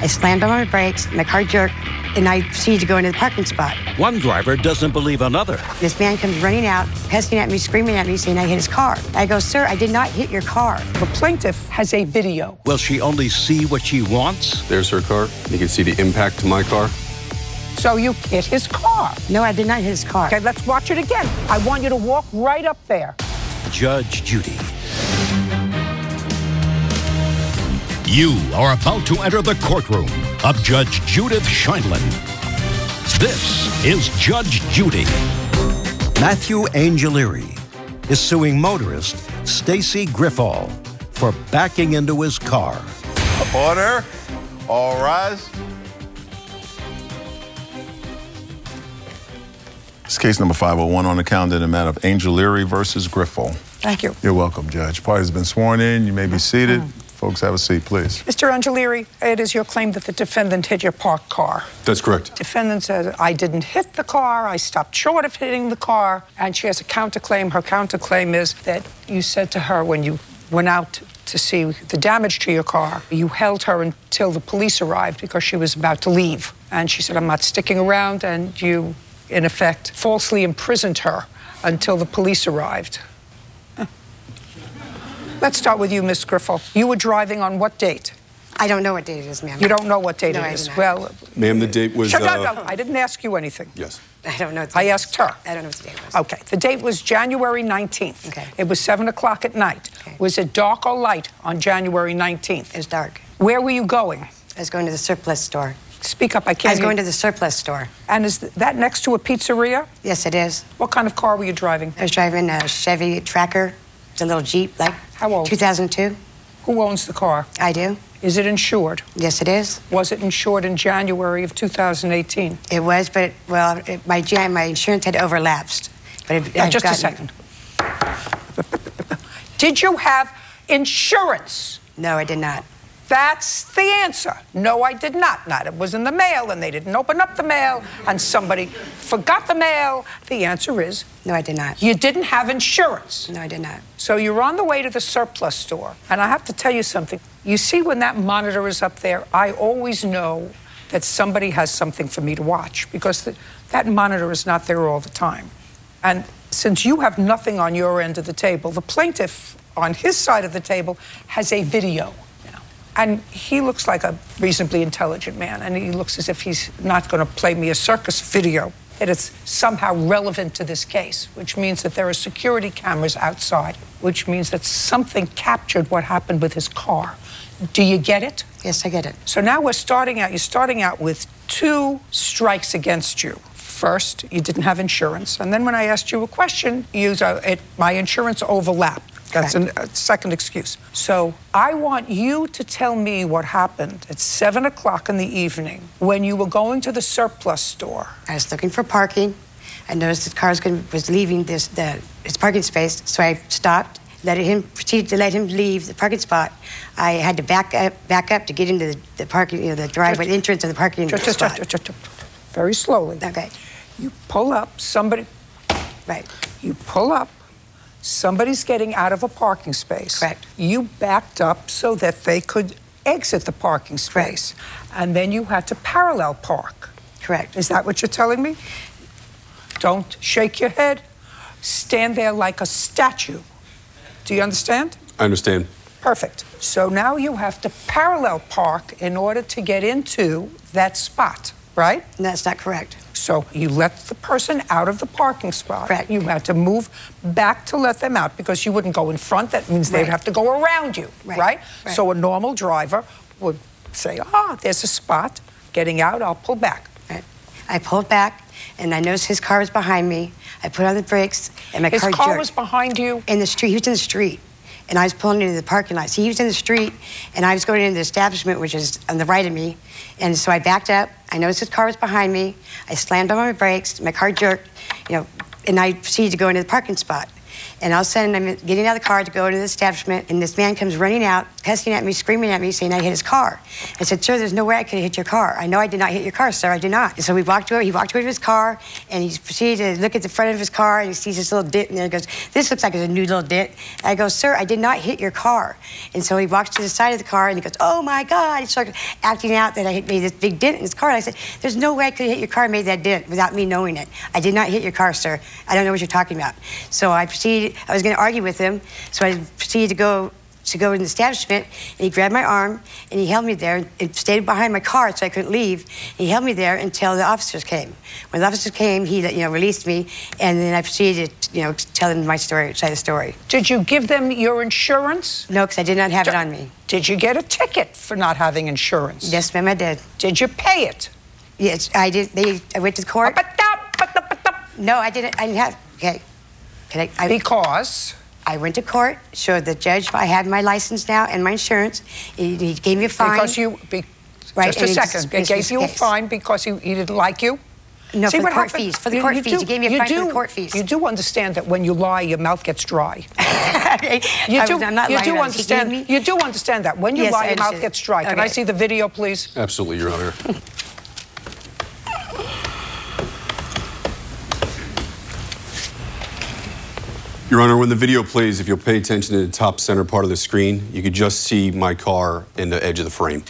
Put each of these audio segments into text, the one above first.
I slammed on my brakes, my car jerked, and I proceeded to go into the parking spot. One driver doesn't believe another. This man comes running out, pestering at me, screaming at me, saying I hit his car. I go, sir, I did not hit your car. The plaintiff has a video. Will she only see what she wants? There's her car. You can see the impact to my car. So you hit his car. No, I did not hit his car. Okay, let's watch it again. I want you to walk right up there. Judge Judy. You are about to enter the courtroom of Judge Judith Sheindlin. This is Judge Judy. Matthew Angelieri is suing motorist Stacy Griffall for backing into his car. Order. All rise. It's case number 501 on the calendar in the matter of Angelieri versus Griffall. Thank you. You're welcome, Judge. Party's been sworn in. You may be seated. Folks, have a seat, please. Mr. Angelieri, it is your claim that the defendant hit your parked car. That's correct. Defendant says, I didn't hit the car, I stopped short of hitting the car, and she has a counterclaim. Her counterclaim is that you said to her when you went out to see the damage to your car, you held her until the police arrived because she was about to leave. And she said, I'm not sticking around, and you, in effect, falsely imprisoned her until the police arrived. Let's start with you, Miss Griffall. You were driving on what date? I don't know what date it is, ma'am. You don't know what date No, it I is? do not. Well, Ma'am, the date was... no, I didn't ask you anything. Yes. I don't know what the I date asked her. I don't know what the date was. Okay, the date was January 19th. Okay. It was 7 o'clock at night. Okay. Was it dark or light on January 19th? It was dark. Where were you going? I was going to the surplus store. Speak up, I I can't was hear going you. to the surplus store. And is that next to a pizzeria? Yes, it is. What kind of car were you driving? I was driving a Chevy Tracker. It's a little Jeep, like How old? 2002. Who owns the car? I do. Is it insured? Yes, it is. Was it insured in January of 2018? It was, but, well, my insurance had overlapsed. But Just a second. Did you have insurance? No, I did not. That's the answer. No, I did not. Not it was in the mail and they didn't open up the mail and somebody forgot the mail. The answer is No, I did not. you didn't have insurance. No, I did not. So you're on the way to the surplus store. And I have to tell you something. You see when that monitor is up there, I always know that somebody has something for me to watch because that monitor is not there all the time. And since you have nothing on your end of the table, the plaintiff on his side of the table has a video. And he looks like a reasonably intelligent man, and he looks as if he's not going to play me a circus video, that it's somehow relevant to this case, which means that there are security cameras outside, which means that something captured what happened with his car. Do you get it? Yes, I get it. So now you're starting out with 2 strikes against you. First, you didn't have insurance, and then when I asked you a question, my insurance overlapped. That's a second excuse. So I want you to tell me what happened at 7 o'clock in the evening when you were going to the surplus store. I was looking for parking. I noticed the car was leaving its parking space, so I stopped, proceeded to let him leave the parking spot. I had to back up to get into the parking, the driveway entrance of the parking spot. Very slowly. Okay. You pull up, Right. You pull up, somebody's getting out of a parking space. Correct. You backed up so that they could exit the parking space. Correct. And then you had to parallel park. Correct. Is that what you're telling me? Don't shake your head. Stand there like a statue. Do you understand? I understand. Perfect. So now you have to parallel park in order to get into that spot, right? And that's not correct. So you let the person out of the parking spot. Correct. You had to move back to let them out because you wouldn't go in front. That means they'd Right. have to go around you, Right. right? Right. So a normal driver would say, there's a spot. Getting out, I'll pull back. Right. I pulled back, and I noticed his car was behind me. I put on the brakes, and my His car car jerked. was behind you? In the street. He was in the street, and I was pulling into the parking lot. So he was in the street, and I was going into the establishment, which is on the right of me. And so I backed up. I noticed his car was behind me. I slammed on my brakes. My car jerked, and I proceeded to go into the parking spot. And all of a sudden, I'm getting out of the car to go to the establishment, and this man comes running out, cussing at me, screaming at me, saying I hit his car. I said, sir, there's no way I could have hit your car. I know I did not hit your car, sir. I did not. And so he walked over to his car, and he proceeded to look at the front of his car, and he sees this little dent, and he goes, this looks like it's a new little dent. I go, sir, I did not hit your car. And so he walks to the side of the car, and he goes, oh, my God. He started acting out that I had made this big dent in his car. And I said, there's no way I could have hit your car and made that dent without me knowing it. I did not hit your car, sir. I don't know what you're talking about. So I proceeded, I was going to argue with him, so I proceeded to go in the establishment, and he grabbed my arm, and he held me there and stayed behind my car so I couldn't leave. And he held me there until the officers came. When the officers came, he released me, and then I proceeded to tell them my story, side of the story. Did you give them your insurance? No, because I did not have it on me. Did you get a ticket for not having insurance? Yes, ma'am, I did. Did you pay it? Yes, I did. I went to the court. No, I didn't. I didn't have. Okay. Because? I went to court, showed the judge I had my license now and my insurance. He gave me a fine. Because right, just a second. He gave you a fine because he didn't like you? No, for the court fees. For the court fees. He gave me a fine for the court fees. You do understand that when you lie, your mouth gets dry. I'm not lying. You do understand that. When you lie, your mouth gets dry. Can I see the video, please? Absolutely, Your Honor. Your Honor, when the video plays, if you'll pay attention to the top center part of the screen, you could just see my car in the edge of the frame.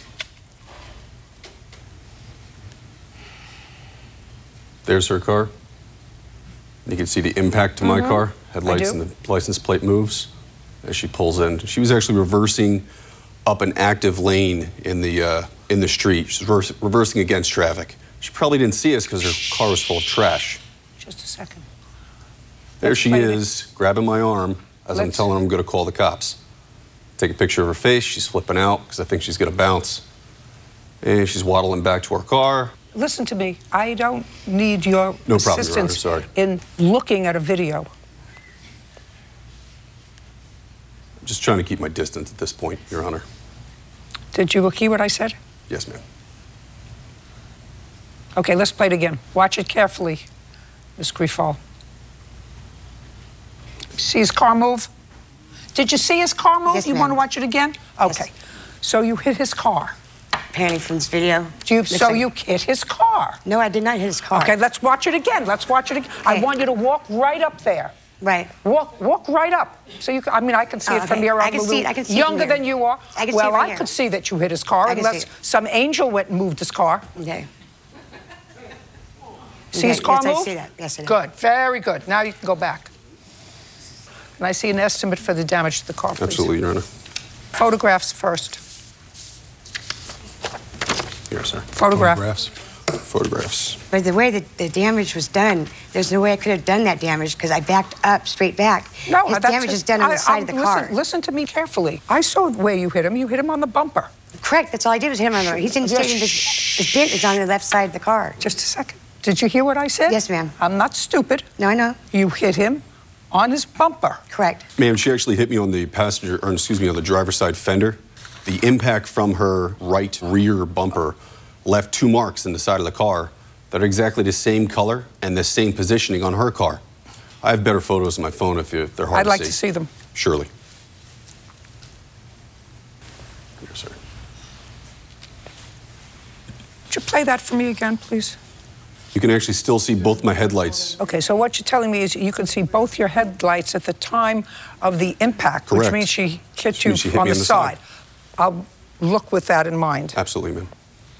There's her car. You can see the impact to my car. Headlights and the license plate moves as she pulls in. She was actually reversing up an active lane in the street. She was reversing against traffic. She probably didn't see us because her car was full of trash. Just a second. There she is, grabbing my arm as I'm telling her I'm going to call the cops. Take a picture of her face. She's flipping out because I think she's going to bounce. And she's waddling back to her car. Listen to me. I don't need your assistance in looking at a video. I'm just trying to keep my distance at this point, Your Honor. Did you hear what I said? Yes, ma'am. Okay, let's play it again. Watch it carefully, Ms. Grifol. See his car move? Did you see his car move? Yes, you want to watch it again? Okay. Yes. So you hit his car. Apparently from this video. So you hit his car. No, I did not hit his car. Okay, let's watch it again. Let's watch it again. Okay. I want you to walk right up there. Right. Walk right up. So you. I mean, I can see it from here. I can see it Younger than you are. I can see it from I here. could see that you hit his car unless some angel went and moved his car. Okay. See his car move? I see that. Yes, I do. Good. Very good. Now you can go back. Can I see an estimate for the damage to the car, please? Absolutely, Your Honor. Photographs first. Here, sir. Photographs. But the way that the damage was done, there's no way I could have done that damage because I backed up, straight back. No, His damage is done on the side of the car. Listen to me carefully. I saw where you hit him. You hit him on the bumper. Correct. That's all I did was hit him on the. He didn't stay in the dent is on the left side of the car. Just a second. Did you hear what I said? Yes, ma'am. I'm not stupid. No, I know. You hit him on his bumper. Correct. Ma'am, she actually hit me on the on the driver's side fender. The impact from her right rear bumper left 2 marks in the side of the car that are exactly the same color and the same positioning on her car. I have better photos on my phone if they're hard to see. I'd like to see them. Surely. Here, sir. Would you play that for me again, please? You can actually still see both my headlights. Okay, so what you're telling me is you can see both your headlights at the time of the impact, Correct. which means she hit you on the side. I'll look with that in mind. Absolutely, ma'am.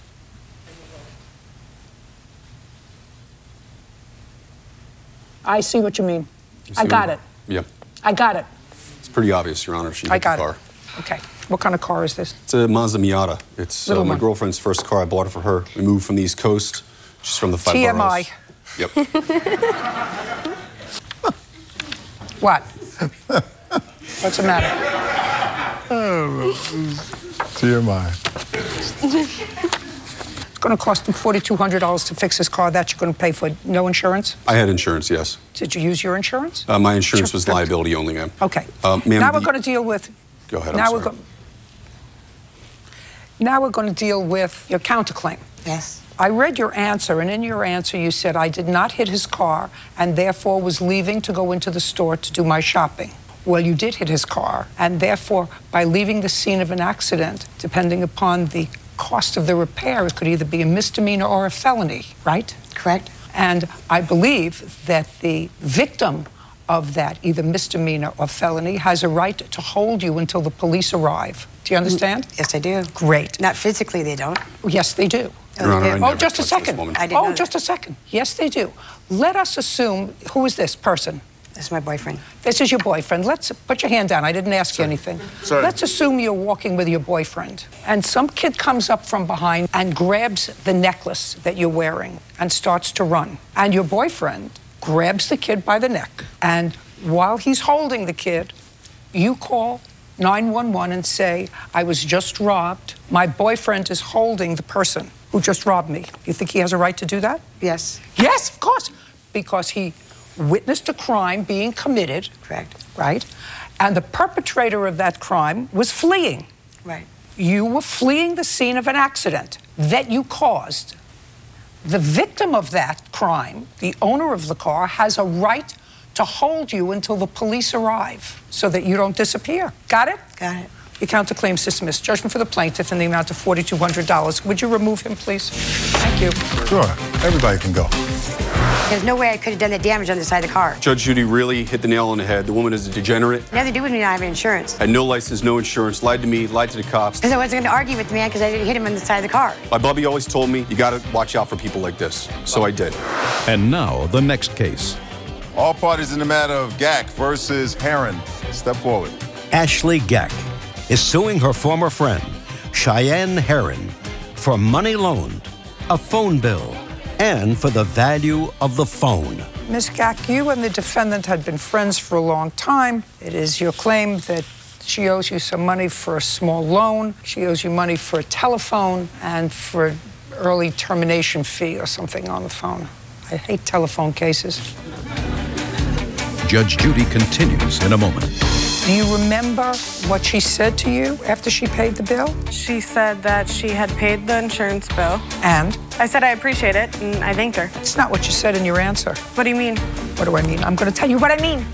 I see what you mean. I got it. Yeah. I got it. It's pretty obvious, Your Honor. She hit the car. It. Okay. What kind of car is this? It's a Mazda Miata. It's my girlfriend's first car. I bought it for her. We moved from the East Coast. She's from the 5 boroughs. TMI. Yep. What? What's the matter? TMI. It's going to cost him $4,200 to fix his car. That you're going to pay for no insurance? I had insurance, yes. Did you use your insurance? My insurance was liability only, ma'am. Okay. Ma'am, now we're going to deal with... Go ahead, Now we're going to deal with your counterclaim. Yes. I read your answer, and in your answer you said, I did not hit his car and therefore was leaving to go into the store to do my shopping. Well, you did hit his car, and therefore, by leaving the scene of an accident, depending upon the cost of the repair, it could either be a misdemeanor or a felony, right? Correct. And I believe that the victim of that, either misdemeanor or felony, has a right to hold you until the police arrive. Do you understand? Yes, I do. Great. Not physically, they don't. Yes, they do. Your Honor, I Oh, never just a touched this second. woman. I didn't know Just that. a second. Yes, they do. Let us assume, who is this person? That's my boyfriend. This is your boyfriend. Let's put your hand down. I didn't ask you anything. Sorry. Let's assume you're walking with your boyfriend, and some kid comes up from behind and grabs the necklace that you're wearing and starts to run. And your boyfriend grabs the kid by the neck, and while he's holding the kid, you call 911 and say, I was just robbed. My boyfriend is holding the person who just robbed me. You think he has a right to do that? Yes. Yes, of course. Because he witnessed a crime being committed. Correct. Right? And the perpetrator of that crime was fleeing. Right. You were fleeing the scene of an accident that you caused. The victim of that crime, the owner of the car, has a right to hold you until the police arrive so that you don't disappear. Got it? Got it. Your counterclaim's dismissed. Judgment for the plaintiff in the amount of $4,200. Would you remove him, please? Thank you. Sure. Everybody can go. There's no way I could have done the damage on the side of the car. Judge Judy really hit the nail on the head. The woman is a degenerate, Nothing to do with me not having insurance. had no license, no insurance, lied to me, lied to the cops. Because I wasn't going to argue with the man because I didn't hit him on the side of the car. My Bubby always told me, you gotta watch out for people like this. So I did. And now, the next case. All parties in the matter of Gack versus Heron. Step forward. Ashley Gack is suing her former friend, Cheyenne Heron, for money loaned, a phone bill, and for the value of the phone. Ms. Gack, you and the defendant had been friends for a long time. It is your claim that she owes you some money for a small loan. She owes you money for a telephone and for an early termination fee or something on the phone. I hate telephone cases. Judge Judy continues in a moment. Do you remember what she said to you after she paid the bill? She said that she had paid the insurance bill. And? I said I appreciate it, and I thanked her. It's not what you said in your answer. What do you mean? What do I mean? I'm going to tell you what I mean.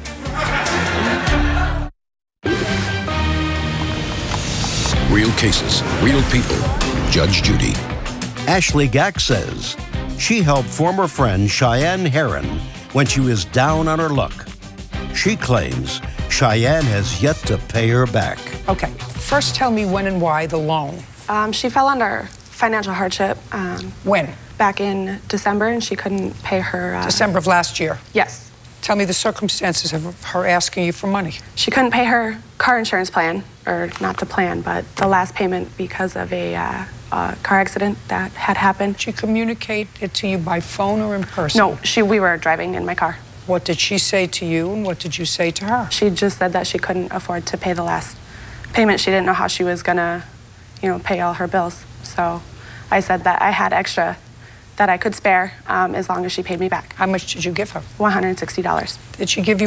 Real cases, real people. Judge Judy. Ashley Gack says she helped former friend Cheyenne Heron when she was down on her luck. She claims Cheyenne has yet to pay her back. Okay, first tell me when and why the loan. She fell under financial hardship When? back in December, and she couldn't pay her... December of last year. Yes. Tell me the circumstances of her asking you for money. She couldn't pay her car insurance plan, or not the plan, but the last payment because of a car accident that had happened. Did she communicate it to you by phone or in person? No, we were driving in my car. What did she say to you, and what did you say to her? She just said that she couldn't afford to pay the last payment. She didn't know how she was gonna, pay all her bills. So I said that I had extra that I could spare as long as she paid me back. How much did you give her? $160. Did she give you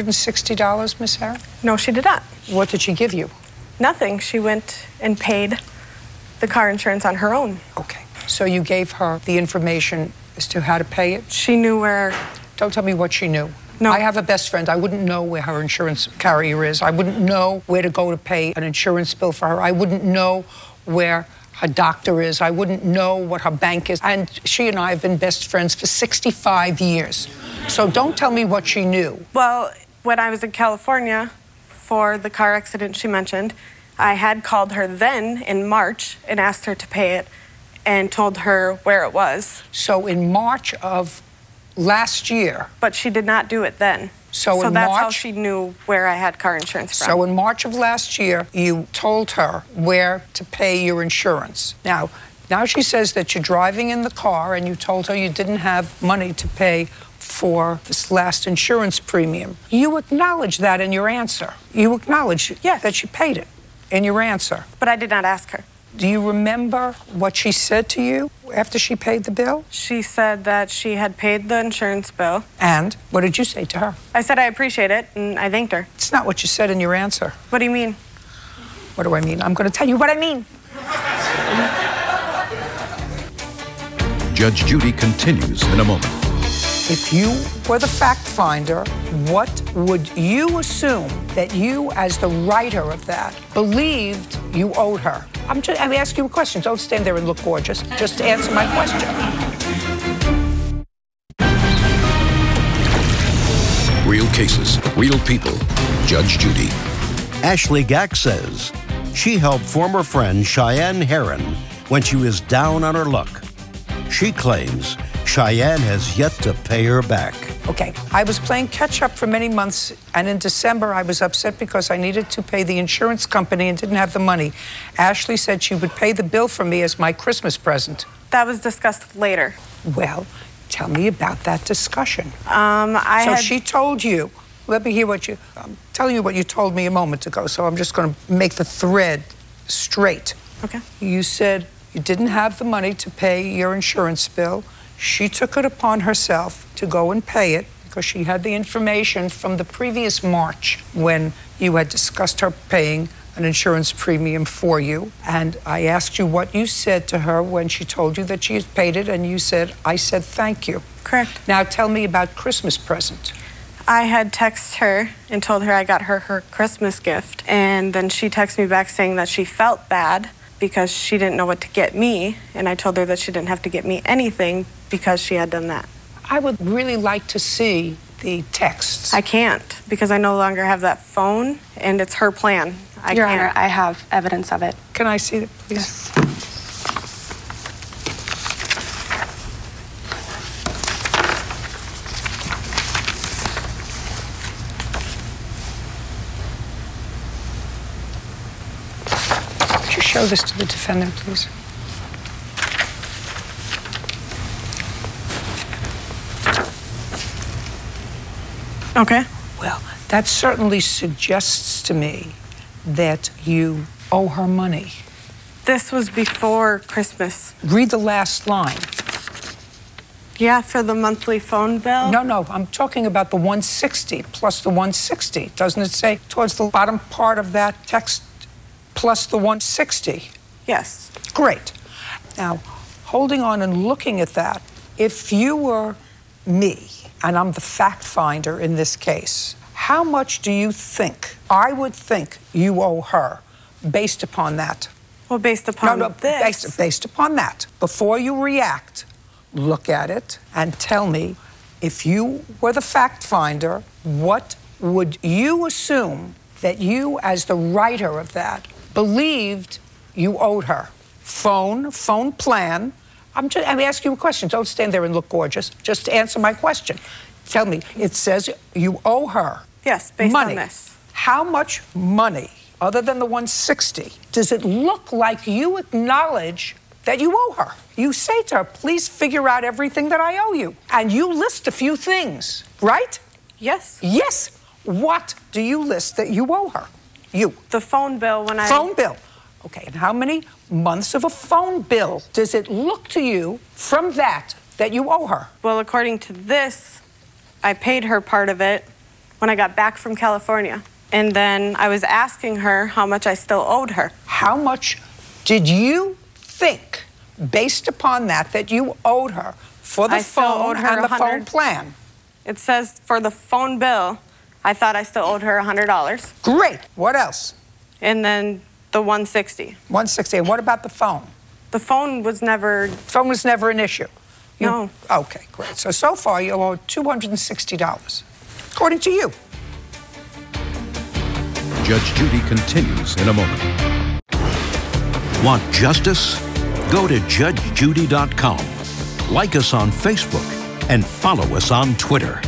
$160, Miss Heron? No, she did not. What did she give you? Nothing. She went and paid the car insurance on her own. Okay. So you gave her the information as to how to pay it? She knew where... Don't tell me what she knew. No. I have a best friend. I wouldn't know where her insurance carrier is. I wouldn't know where to go to pay an insurance bill for her. I wouldn't know where her doctor is. I wouldn't know what her bank is. And she and I have been best friends for 65 years. So don't tell me what she knew. Well, when I was in California for the car accident she mentioned, I had called her then in March and asked her to pay it and told her where it was. So in March of last year. But she did not do it then. So in that's how March- she knew where I had car insurance from. So in March of last year, you told her where to pay your insurance. Now she says that you're driving in the car and you told her you didn't have money to pay for this last insurance premium. You acknowledge that in your answer. You acknowledge Yes. that she paid it in your answer. But I did not ask her. Do you remember what she said to you after she paid the bill? She said that she had paid the insurance bill. And what did you say to her? I said I appreciate it, and I thanked her. It's not what you said in your answer. What do you mean? What do I mean? I'm going to tell you what I mean. Judge Judy continues in a moment. If you were the fact finder, what would you assume that you, as the writer of that, believed you owed her? I'm asking you a question. Don't stand there and look gorgeous. Just answer my question. Real cases, real people. Judge Judy. Ashley Gack says she helped former friend Cheyenne Herron when she was down on her luck. She claims Cheyenne has yet to pay her back. Okay, I was playing catch up for many months, and in December I was upset because I needed to pay the insurance company and didn't have the money. Ashley said she would pay the bill for me as my Christmas present. That was discussed later. Well, tell me about that discussion. She told you. Let me hear what I'm telling you what you told me a moment ago, so I'm just going to make the thread straight. Okay. You said you didn't have the money to pay your insurance bill. She took it upon herself to go and pay it because she had the information from the previous March when you had discussed her paying an insurance premium for you. And I asked you what you said to her when she told you that she had paid it, and you said, I said thank you. Correct. Now tell me about Christmas present. I had texted her and told her I got her Christmas gift, and then she texted me back saying that she felt bad because she didn't know what to get me, and I told her that she didn't have to get me anything because she had done that. I would really like to see the texts. I can't because I no longer have that phone, and it's her plan. Your Honor, I have evidence of it. Can I see it, please? Yes. Could you show this to the defendant, please? Okay. Well, that certainly suggests to me that you owe her money. This was before Christmas. Read the last line. Yeah, for the monthly phone bill? No, I'm talking about the 160 plus the 160. Doesn't it say towards the bottom part of that text plus the 160? Yes. Great. Now, holding on and looking at that, if you were me, and I'm the fact finder in this case, how much do you think I would think you owe her based upon that? Well, based upon this. Based upon that. Before you react, look at it and tell me, if you were the fact finder, what would you assume that you, as the writer of that, believed you owed her? Phone plan. I'm asking you a question. Don't stand there and look gorgeous. Just answer my question. Tell me, it says you owe her. Yes, based money. on this. How much money, other than the 160, does it look like you acknowledge that you owe her? You say to her, please figure out everything that I owe you. And you list a few things, right? Yes. Yes. What do you list that you owe her? You. The phone bill when I... Phone bill. Okay, and how many months of a phone bill does it look to you from that you owe her? Well, according to this, I paid her part of it when I got back from California. And then I was asking her how much I still owed her. How much did you think, based upon that you owed her for the phone and the phone plan? It says for the phone bill, I thought I still owed her $100. Great. What else? And then the 160. 160. And what about the phone? The phone was never... Phone was never an issue? No. Okay, great. So far you owe $260, according to you. Judge Judy continues in a moment. Want justice? Go to judgejudy.com. Like us on Facebook and follow us on Twitter.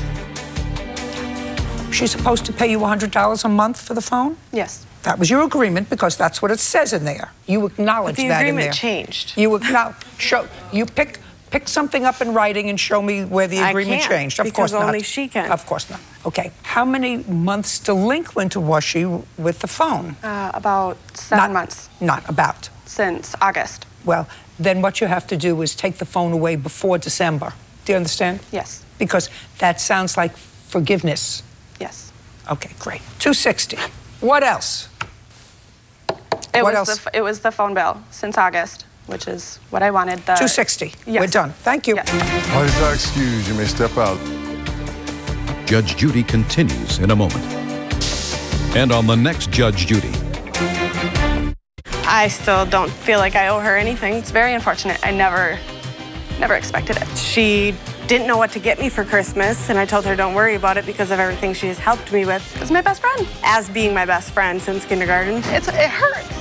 She's supposed to pay you $100 a month for the phone? Yes. That was your agreement because that's what it says in there. You acknowledge that in there. The agreement changed. You acknowledge. You pick something up in writing and show me where the agreement changed. Of course not. Because only she can. Of course not. Okay. How many months delinquent was she with the phone? About 7 months. Not about. Since August. Well, then what you have to do is take the phone away before December. Do you understand? Yes. Because that sounds like forgiveness. Yes. Okay, great. $260. What else? It was the phone bill since August. which is what I wanted. The $260. Yes. We're done. Thank you. Yes. Parties are excused. You may step out. Judge Judy continues in a moment. And on the next Judge Judy. I still don't feel like I owe her anything. It's very unfortunate. I never expected it. She didn't know what to get me for Christmas, and I told her don't worry about it because of everything she has helped me with. It's my best friend. As being my best friend since kindergarten, it hurts.